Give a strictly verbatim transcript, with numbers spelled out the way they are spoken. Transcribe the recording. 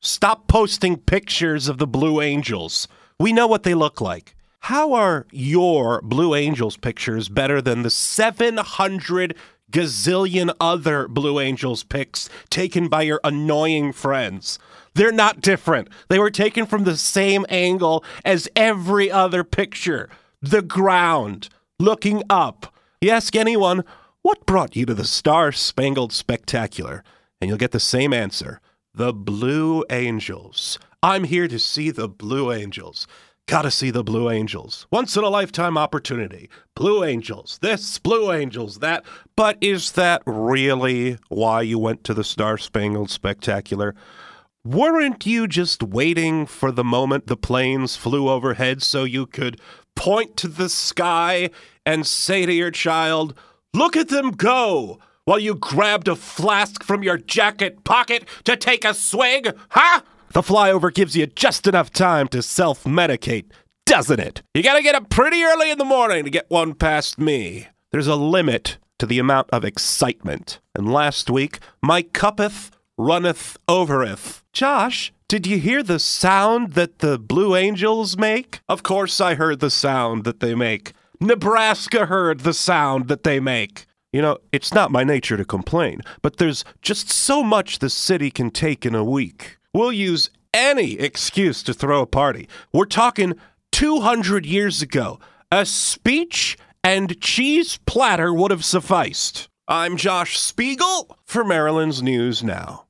Stop posting pictures of the Blue Angels. We know what they look like. How are your Blue Angels pictures better than the seven hundred gazillion other Blue Angels pics taken by your annoying friends? They're not different. They were taken from the same angle as every other picture. The ground, looking up. You ask anyone, what brought you to the Star-Spangled Spectacular? And you'll get the same answer. The Blue Angels. I'm here to see the Blue Angels. Gotta see the Blue Angels. Once in a lifetime opportunity. Blue Angels this, Blue Angels that. But is that really why you went to the Star-Spangled Spectacular? Weren't you just waiting for the moment the planes flew overhead so you could point to the sky and say to your child, look at them go, while you grabbed a flask from your jacket pocket to take a swig? Huh? The flyover gives you just enough time to self-medicate, doesn't it? You gotta get up pretty early in the morning to get one past me. There's a limit to the amount of excitement. And last week, my cuppeth runneth overeth. Josh, did you hear the sound that the Blue Angels make? Of course I heard the sound that they make. Nebraska heard the sound that they make. You know, it's not my nature to complain, but there's just so much the city can take in a week. We'll use any excuse to throw a party. We're talking two hundred years ago. A speech and cheese platter would have sufficed. I'm Josh Spiegel for Maryland's News Now.